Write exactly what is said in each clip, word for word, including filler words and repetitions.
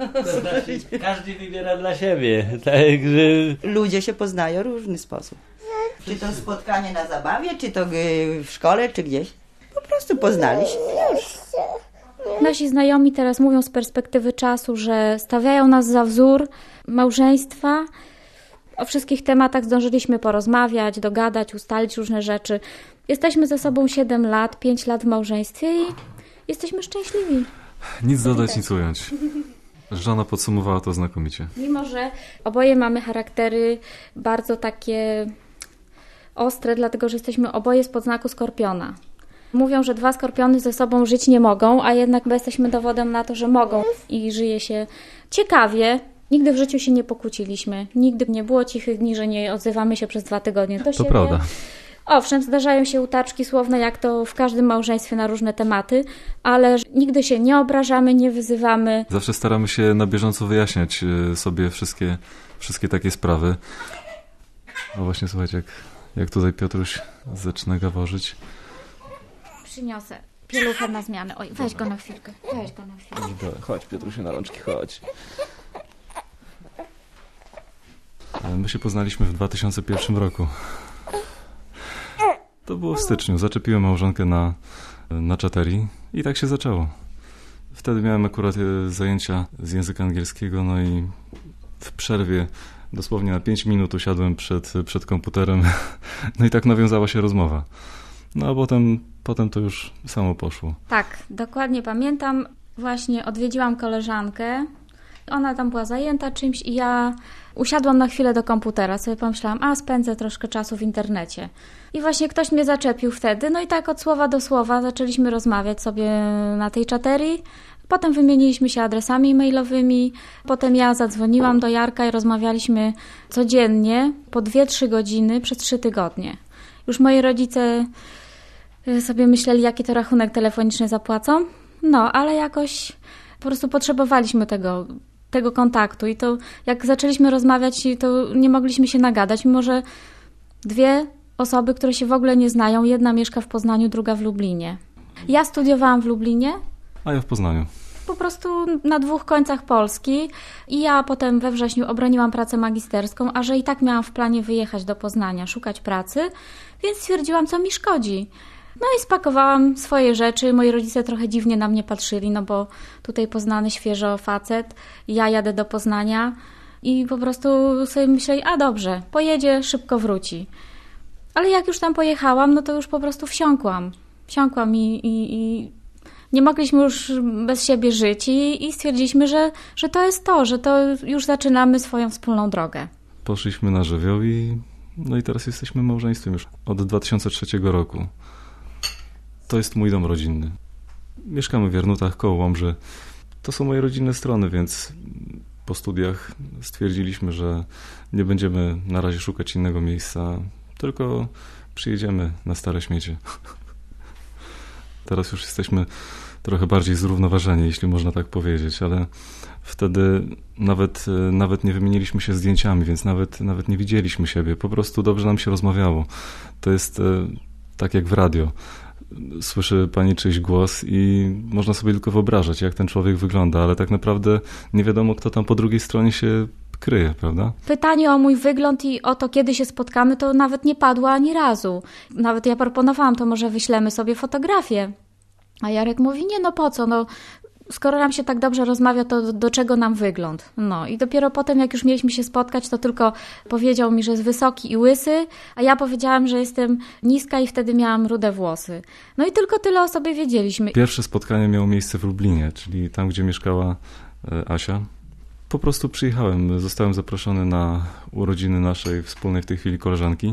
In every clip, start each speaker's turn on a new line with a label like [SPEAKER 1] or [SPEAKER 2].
[SPEAKER 1] To znaczy, każdy wybiera dla siebie. Także...
[SPEAKER 2] Ludzie się poznają w różny sposób. Czy to spotkanie na zabawie, czy to w szkole, czy gdzieś. Po prostu poznali się już.
[SPEAKER 3] Nasi znajomi teraz mówią z perspektywy czasu, że stawiają nas za wzór małżeństwa. O wszystkich tematach zdążyliśmy porozmawiać, dogadać, ustalić różne rzeczy. Jesteśmy ze sobą siedem lat, pięć lat w małżeństwie i jesteśmy szczęśliwi.
[SPEAKER 4] Nic dodać, nic ująć. Żona podsumowała to znakomicie.
[SPEAKER 3] Mimo że oboje mamy charaktery bardzo takie ostre, dlatego że jesteśmy oboje spod znaku Skorpiona. Mówią, że dwa skorpiony ze sobą żyć nie mogą, a jednak my jesteśmy dowodem na to, że mogą i żyje się ciekawie. Nigdy w życiu się nie pokłóciliśmy. Nigdy nie było cichych dni, że nie odzywamy się przez dwa tygodnie do
[SPEAKER 4] to
[SPEAKER 3] siebie.
[SPEAKER 4] Prawda.
[SPEAKER 3] Owszem, zdarzają się utarczki słowne, jak to w każdym małżeństwie na różne tematy, ale nigdy się nie obrażamy, nie wyzywamy.
[SPEAKER 4] Zawsze staramy się na bieżąco wyjaśniać sobie wszystkie, wszystkie takie sprawy. No właśnie, słuchajcie, jak, jak tutaj Piotruś zaczyna gaworzyć.
[SPEAKER 3] Przyniosę pieluchę na zmianę. Oj, weź go na chwilkę. Weź go na chwilkę.
[SPEAKER 4] Chodź, Piotrusiu, na rączki, chodź. My się poznaliśmy w dwa tysiące pierwszym roku. To było w styczniu. Zaczepiłem małżonkę na, na czaterii i tak się zaczęło. Wtedy miałem akurat zajęcia z języka angielskiego, no i w przerwie dosłownie na pięć minut usiadłem przed, przed komputerem. No i tak nawiązała się rozmowa. No a potem, potem to już samo poszło.
[SPEAKER 3] Tak, dokładnie pamiętam. Właśnie odwiedziłam koleżankę. Ona tam była zajęta czymś i ja usiadłam na chwilę do komputera. Sobie pomyślałam, a spędzę troszkę czasu w internecie. I właśnie ktoś mnie zaczepił wtedy. No i tak od słowa do słowa zaczęliśmy rozmawiać sobie na tej czaterii. Potem wymieniliśmy się adresami e-mailowymi. Potem ja zadzwoniłam do Jarka i rozmawialiśmy codziennie po dwie trzy godziny przez trzy tygodnie. Już moi rodzice sobie myśleli, jaki to rachunek telefoniczny zapłacą. No, ale jakoś po prostu potrzebowaliśmy tego, tego kontaktu i to jak zaczęliśmy rozmawiać, to nie mogliśmy się nagadać, mimo że dwie osoby, które się w ogóle nie znają, jedna mieszka w Poznaniu, druga w Lublinie. Ja studiowałam w Lublinie.
[SPEAKER 4] A ja w Poznaniu.
[SPEAKER 3] Po prostu na dwóch końcach Polski i ja potem we wrześniu obroniłam pracę magisterską, a że i tak miałam w planie wyjechać do Poznania, szukać pracy, więc stwierdziłam, co mi szkodzi. No i spakowałam swoje rzeczy. Moi rodzice trochę dziwnie na mnie patrzyli, no bo tutaj poznany świeżo facet, ja jadę do Poznania i po prostu sobie myśleli, a dobrze, pojedzie, szybko wróci. Ale jak już tam pojechałam, no to już po prostu wsiąkłam. Wsiąkłam i, i, i nie mogliśmy już bez siebie żyć i, i stwierdziliśmy, że, że to jest to, że to już zaczynamy swoją wspólną drogę.
[SPEAKER 4] Poszliśmy na żywioł i no i teraz jesteśmy małżeństwem już od dwa tysiące trzeciego roku. To jest mój dom rodzinny. Mieszkamy w Jarnutach koło Łomży. To są moje rodzinne strony, więc po studiach stwierdziliśmy, że nie będziemy na razie szukać innego miejsca, tylko przyjedziemy na Stare Śmiecie. Teraz już jesteśmy trochę bardziej zrównoważeni, jeśli można tak powiedzieć, ale wtedy nawet, nawet nie wymieniliśmy się zdjęciami, więc nawet, nawet nie widzieliśmy siebie. Po prostu dobrze nam się rozmawiało. To jest tak jak w radio. Słyszy pani czyjś głos i można sobie tylko wyobrażać, jak ten człowiek wygląda, ale tak naprawdę nie wiadomo, kto tam po drugiej stronie się kryje, prawda?
[SPEAKER 3] Pytanie o mój wygląd i o to, kiedy się spotkamy, to nawet nie padło ani razu. Nawet ja proponowałam, to może wyślemy sobie fotografię. A Jarek mówi, nie no po co, no skoro nam się tak dobrze rozmawia, to do, do czego nam wygląd? No i dopiero potem, jak już mieliśmy się spotkać, to tylko powiedział mi, że jest wysoki i łysy, a ja powiedziałam, że jestem niska i wtedy miałam rude włosy. No i tylko tyle o sobie wiedzieliśmy.
[SPEAKER 4] Pierwsze spotkanie miało miejsce w Lublinie, czyli tam, gdzie mieszkała Asia. Po prostu przyjechałem, zostałem zaproszony na urodziny naszej wspólnej w tej chwili koleżanki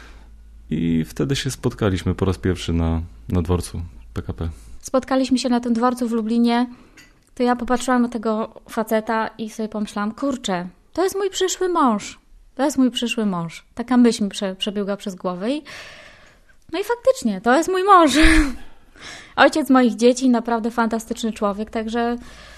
[SPEAKER 4] i wtedy się spotkaliśmy po raz pierwszy na, na dworcu P K P.
[SPEAKER 3] Spotkaliśmy się na tym dworcu w Lublinie, to ja popatrzyłam na tego faceta i sobie pomyślałam, kurczę, to jest mój przyszły mąż, to jest mój przyszły mąż. Taka myśl mi prze, przebiegła przez głowę i no i faktycznie, to jest mój mąż. Ojciec moich dzieci, naprawdę fantastyczny człowiek, także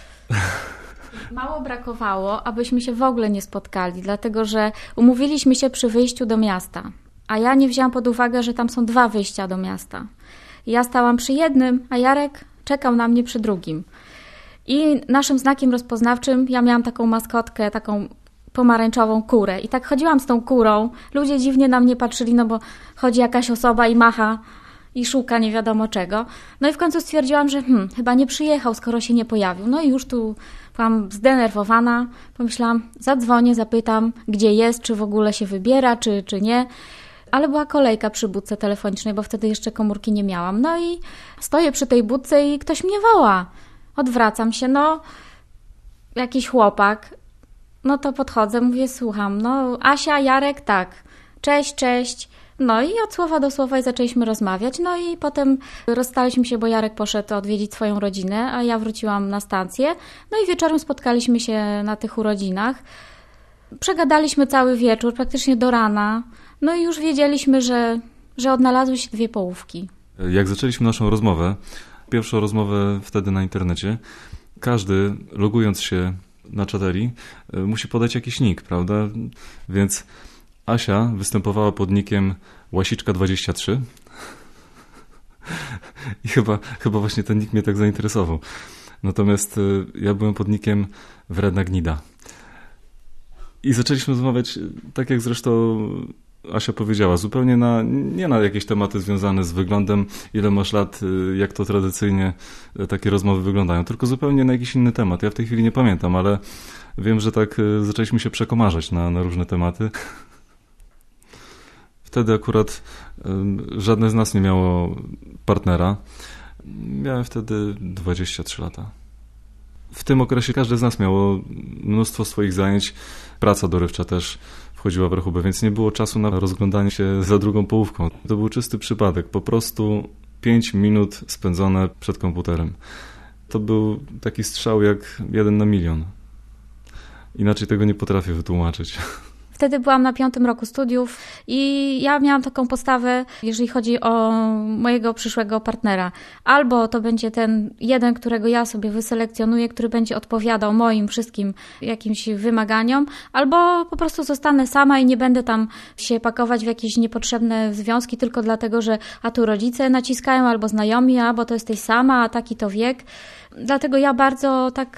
[SPEAKER 3] mało brakowało, abyśmy się w ogóle nie spotkali, dlatego że umówiliśmy się przy wyjściu do miasta, a ja nie wzięłam pod uwagę, że tam są dwa wyjścia do miasta. Ja stałam przy jednym, a Jarek czekał na mnie przy drugim. I naszym znakiem rozpoznawczym, ja miałam taką maskotkę, taką pomarańczową kurę. I tak chodziłam z tą kurą. Ludzie dziwnie na mnie patrzyli, no bo chodzi jakaś osoba i macha i szuka nie wiadomo czego. No i w końcu stwierdziłam, że hmm, chyba nie przyjechał, skoro się nie pojawił. No i już tu byłam zdenerwowana. Pomyślałam, zadzwonię, zapytam, gdzie jest, czy w ogóle się wybiera, czy, czy nie. Ale była kolejka przy budce telefonicznej, bo wtedy jeszcze komórki nie miałam. No i stoję przy tej budce i ktoś mnie woła. Odwracam się, no jakiś chłopak. No to podchodzę, mówię, słucham. No Asia, Jarek, tak. Cześć, cześć. No i od słowa do słowa zaczęliśmy rozmawiać. No i potem rozstaliśmy się, bo Jarek poszedł odwiedzić swoją rodzinę, a ja wróciłam na stację. No i wieczorem spotkaliśmy się na tych urodzinach. Przegadaliśmy cały wieczór, praktycznie do rana. No i już wiedzieliśmy, że, że odnalazły się dwie połówki.
[SPEAKER 4] Jak zaczęliśmy naszą rozmowę, pierwszą rozmowę wtedy na internecie, każdy logując się na czateli musi podać jakiś nick, prawda? Więc Asia występowała pod nickiem Łasiczka dwadzieścia trzy i chyba, chyba właśnie ten nick mnie tak zainteresował. Natomiast ja byłem pod nickiem Wredna Gnida. I zaczęliśmy rozmawiać, tak jak zresztą Asia powiedziała, zupełnie na, nie na jakieś tematy związane z wyglądem, ile masz lat, jak to tradycyjnie takie rozmowy wyglądają, tylko zupełnie na jakiś inny temat. Ja w tej chwili nie pamiętam, ale wiem, że tak zaczęliśmy się przekomarzać na, na różne tematy. Wtedy akurat żadne z nas nie miało partnera. Miałem wtedy dwadzieścia trzy lata. W tym okresie każdy z nas miało mnóstwo swoich zajęć. Praca dorywcza też wchodziła w rachubę, więc nie było czasu na rozglądanie się za drugą połówką. To był czysty przypadek. Po prostu pięć minut spędzone przed komputerem. To był taki strzał jak jeden na milion. Inaczej tego nie potrafię wytłumaczyć.
[SPEAKER 3] Wtedy byłam na piątym roku studiów i ja miałam taką postawę, jeżeli chodzi o mojego przyszłego partnera. Albo to będzie ten jeden, którego ja sobie wyselekcjonuję, który będzie odpowiadał moim wszystkim jakimś wymaganiom, albo po prostu zostanę sama i nie będę tam się pakować w jakieś niepotrzebne związki tylko dlatego, że a tu rodzice naciskają, albo znajomi, a bo to jesteś sama, a taki to wiek. Dlatego ja bardzo tak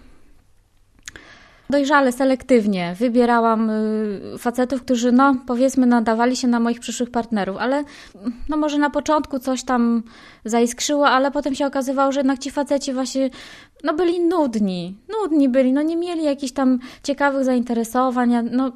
[SPEAKER 3] dojrzale, selektywnie wybierałam facetów, którzy no powiedzmy nadawali się na moich przyszłych partnerów, ale no może na początku coś tam zaiskrzyło, ale potem się okazywało, że jednak ci faceci właśnie no byli nudni, nudni byli, no nie mieli jakichś tam ciekawych zainteresowań, no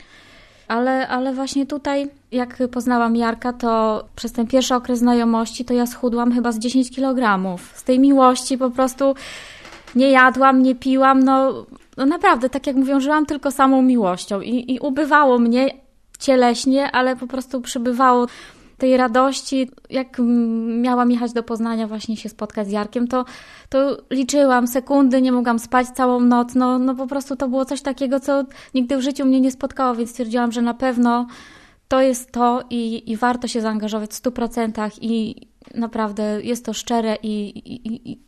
[SPEAKER 3] ale, ale właśnie tutaj jak poznałam Jarka, to przez ten pierwszy okres znajomości to ja schudłam chyba z dziesięć kilogramów. Z tej miłości po prostu nie jadłam, nie piłam, no No naprawdę, tak jak mówią, żyłam tylko samą miłością i, i ubywało mnie cieleśnie, ale po prostu przybywało tej radości. Jak miałam jechać do Poznania właśnie się spotkać z Jarkiem, to, to liczyłam sekundy, nie mogłam spać całą noc. No, no po prostu to było coś takiego, co nigdy w życiu mnie nie spotkało, więc stwierdziłam, że na pewno to jest to i, i warto się zaangażować w stu procentach i naprawdę jest to szczere i, i, i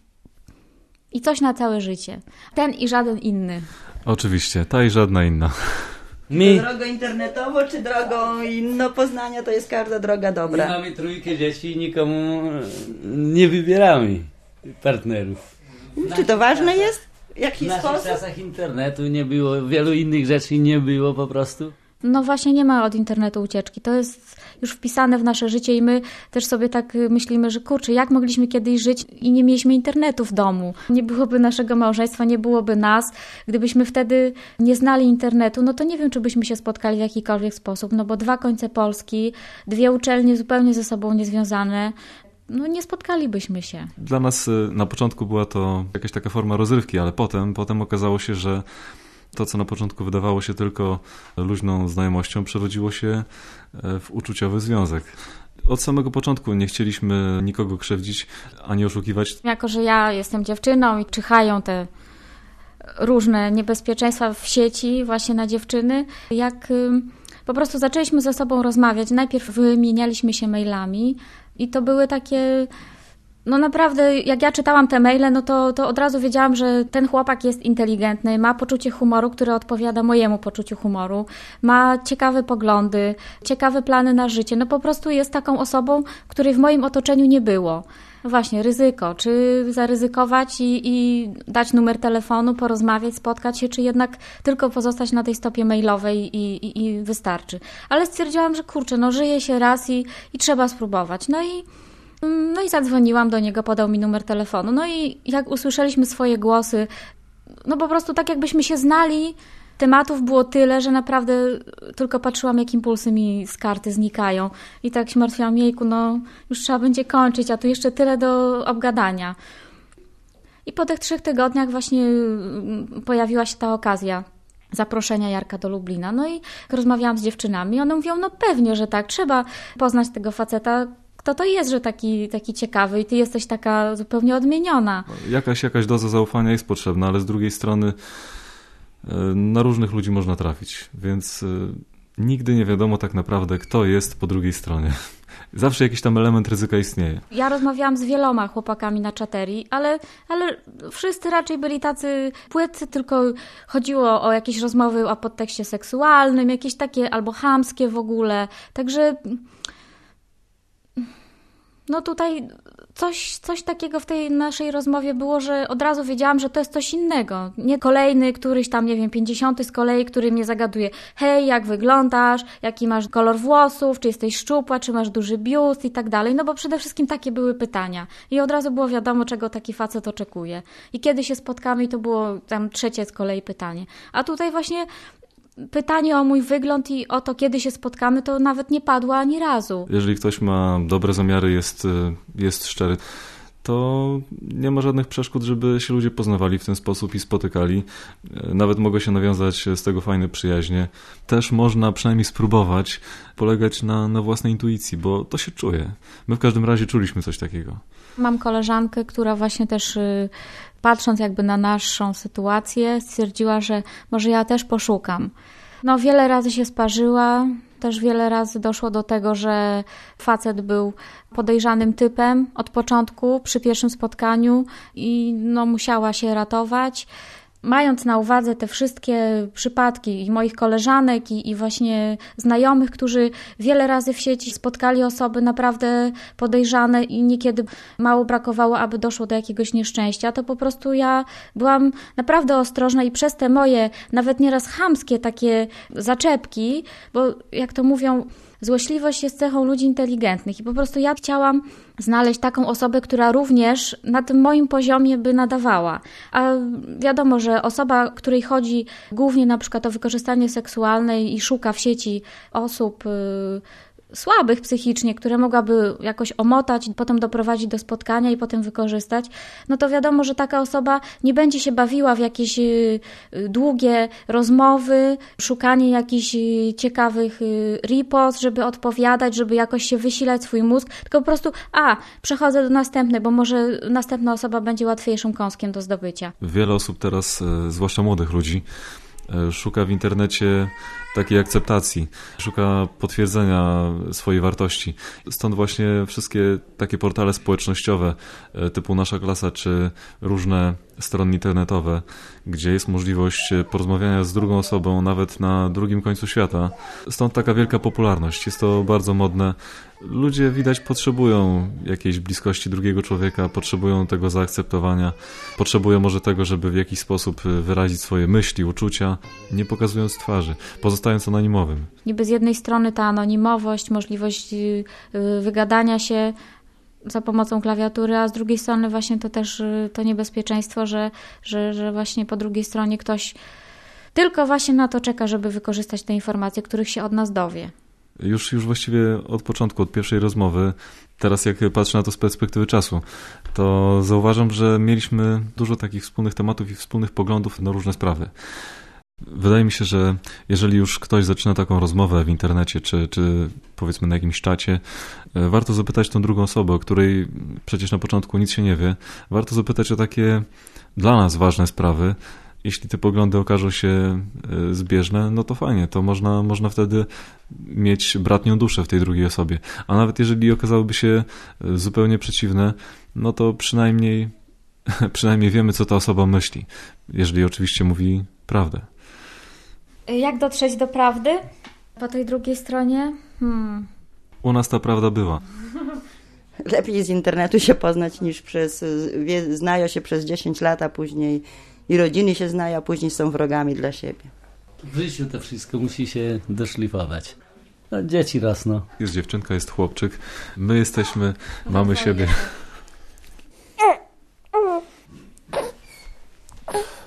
[SPEAKER 3] I coś na całe życie. Ten i żaden inny.
[SPEAKER 4] Oczywiście, ta i żadna inna.
[SPEAKER 1] My
[SPEAKER 2] Drogą internetową czy drogą inną Poznania, to jest każda droga dobra.
[SPEAKER 1] my mamy trójkę dzieci i nikomu nie wybieramy partnerów.
[SPEAKER 2] Czy to ważne jest? W
[SPEAKER 1] W
[SPEAKER 2] jaki
[SPEAKER 1] naszych
[SPEAKER 2] sposób?
[SPEAKER 1] czasach internetu nie było, wielu innych rzeczy nie było po prostu.
[SPEAKER 3] No właśnie nie ma od internetu ucieczki. To jest już wpisane w nasze życie i my też sobie tak myślimy, że kurczę, jak mogliśmy kiedyś żyć i nie mieliśmy internetu w domu. Nie byłoby naszego małżeństwa, nie byłoby nas. Gdybyśmy wtedy nie znali internetu, no to nie wiem, czy byśmy się spotkali w jakikolwiek sposób, no bo dwa końce Polski, dwie uczelnie zupełnie ze sobą niezwiązane, no nie spotkalibyśmy się.
[SPEAKER 4] Dla nas na początku była to jakaś taka forma rozrywki, ale potem, potem okazało się, że to, co na początku wydawało się tylko luźną znajomością, przerodziło się w uczuciowy związek. Od samego początku nie chcieliśmy nikogo krzywdzić, ani oszukiwać.
[SPEAKER 3] Jako że ja jestem dziewczyną i czyhają te różne niebezpieczeństwa w sieci właśnie na dziewczyny, jak po prostu zaczęliśmy ze sobą rozmawiać, najpierw wymienialiśmy się mailami i to były takie... No naprawdę, jak ja czytałam te maile, no to, to od razu wiedziałam, że ten chłopak jest inteligentny, ma poczucie humoru, które odpowiada mojemu poczuciu humoru, ma ciekawe poglądy, ciekawe plany na życie. No po prostu jest taką osobą, której w moim otoczeniu nie było. no właśnie, ryzyko. Czy zaryzykować i, i dać numer telefonu, porozmawiać, spotkać się, czy jednak tylko pozostać na tej stopie mailowej i, i, i wystarczy. Ale stwierdziłam, że kurczę, no żyje się raz i, i trzeba spróbować. No i No i zadzwoniłam do niego, podał mi numer telefonu. No i jak usłyszeliśmy swoje głosy, no po prostu tak jakbyśmy się znali, tematów było tyle, że naprawdę tylko patrzyłam, jak impulsy mi z karty znikają. I tak się martwiłam, jejku, no już trzeba będzie kończyć, a tu jeszcze tyle do obgadania. I po tych trzech tygodniach właśnie pojawiła się ta okazja zaproszenia Jarka do Lublina. No i rozmawiałam z dziewczynami, one mówią, no pewnie, że tak, trzeba poznać tego faceta, kto to jest, że taki, taki ciekawy i ty jesteś taka zupełnie odmieniona.
[SPEAKER 4] Jakaś, jakaś doza zaufania jest potrzebna, ale z drugiej strony na różnych ludzi można trafić, więc nigdy nie wiadomo tak naprawdę, kto jest po drugiej stronie. Zawsze jakiś tam element ryzyka istnieje.
[SPEAKER 3] Ja rozmawiałam z wieloma chłopakami na czaterii, ale, ale wszyscy raczej byli tacy płytcy, tylko chodziło o jakieś rozmowy o podtekście seksualnym, jakieś takie albo chamskie w ogóle. Także no tutaj coś, coś takiego w tej naszej rozmowie było, że od razu wiedziałam, że to jest coś innego. Nie kolejny, któryś tam, nie wiem, pięćdziesiąty z kolei, który mnie zagaduje, hej, jak wyglądasz, jaki masz kolor włosów, czy jesteś szczupła, czy masz duży biust i tak dalej, no bo przede wszystkim takie były pytania. I od razu było wiadomo, czego taki facet oczekuje. I kiedy się spotkamy, i to było tam trzecie z kolei pytanie. A tutaj właśnie pytanie o mój wygląd i o to, kiedy się spotkamy, to nawet nie padło ani razu.
[SPEAKER 4] Jeżeli ktoś ma dobre zamiary, jest, jest szczery, to nie ma żadnych przeszkód, żeby się ludzie poznawali w ten sposób i spotykali. Nawet mogą się nawiązać z tego fajne przyjaźnie. Też można przynajmniej spróbować polegać na, na własnej intuicji, bo to się czuje. My w każdym razie czuliśmy coś takiego.
[SPEAKER 3] Mam koleżankę, która właśnie też patrząc jakby na naszą sytuację, stwierdziła, że może ja też poszukam. No wiele razy się sparzyła, też wiele razy doszło do tego, że facet był podejrzanym typem od początku przy pierwszym spotkaniu i no musiała się ratować. Mając na uwadze te wszystkie przypadki i moich koleżanek i, i właśnie znajomych, którzy wiele razy w sieci spotkali osoby naprawdę podejrzane i niekiedy mało brakowało, aby doszło do jakiegoś nieszczęścia, to po prostu ja byłam naprawdę ostrożna i przez te moje nawet nieraz chamskie takie zaczepki, bo jak to mówią, złośliwość jest cechą ludzi inteligentnych i po prostu ja chciałam znaleźć taką osobę, która również na tym moim poziomie by nadawała. A wiadomo, że osoba, której chodzi głównie na przykład o wykorzystanie seksualne i szuka w sieci osób yy, słabych psychicznie, które mogłaby jakoś omotać, potem doprowadzić do spotkania i potem wykorzystać, no to wiadomo, że taka osoba nie będzie się bawiła w jakieś y, długie rozmowy, szukanie jakichś y, ciekawych y, ripost, żeby odpowiadać, żeby jakoś się wysilać swój mózg, tylko po prostu, a, przechodzę do następnej, bo może następna osoba będzie łatwiejszym kąskiem do zdobycia.
[SPEAKER 4] Wiele osób teraz, zwłaszcza młodych ludzi, szuka w internecie takiej akceptacji, szuka potwierdzenia swojej wartości. Stąd właśnie wszystkie takie portale społecznościowe typu Nasza Klasa czy różne strony internetowe, gdzie jest możliwość porozmawiania z drugą osobą nawet na drugim końcu świata. Stąd taka wielka popularność. Jest to bardzo modne. Ludzie, widać, potrzebują jakiejś bliskości drugiego człowieka, potrzebują tego zaakceptowania, potrzebują może tego, żeby w jakiś sposób wyrazić swoje myśli, uczucia, nie pokazując twarzy, pozostając anonimowym.
[SPEAKER 3] Niby z jednej strony ta anonimowość, możliwość wygadania się za pomocą klawiatury, a z drugiej strony właśnie to też to niebezpieczeństwo, że, że, że właśnie po drugiej stronie ktoś tylko właśnie na to czeka, żeby wykorzystać te informacje, których się od nas dowie.
[SPEAKER 4] Już, już właściwie od początku, od pierwszej rozmowy, teraz jak patrzę na to z perspektywy czasu, to zauważam, że mieliśmy dużo takich wspólnych tematów i wspólnych poglądów na różne sprawy. Wydaje mi się, że jeżeli już ktoś zaczyna taką rozmowę w internecie, czy, czy powiedzmy na jakimś czacie, warto zapytać tą drugą osobę, o której przecież na początku nic się nie wie. Warto zapytać o takie dla nas ważne sprawy. Jeśli te poglądy okażą się zbieżne, no to fajnie, to można, można wtedy mieć bratnią duszę w tej drugiej osobie. A nawet jeżeli okazałyby się zupełnie przeciwne, no to przynajmniej, przynajmniej wiemy, co ta osoba myśli, jeżeli oczywiście mówi prawdę.
[SPEAKER 3] Jak dotrzeć do prawdy po tej drugiej stronie? Hmm.
[SPEAKER 4] U nas ta prawda była.
[SPEAKER 2] Lepiej z internetu się poznać niż przez, wie, znają się przez dziesięć lat, a później i rodziny się znają, a później są wrogami dla siebie.
[SPEAKER 1] W życiu to wszystko musi się doszlifować. No, dzieci rosną.
[SPEAKER 4] Jest dziewczynka, jest chłopczyk. My jesteśmy, mamy siebie.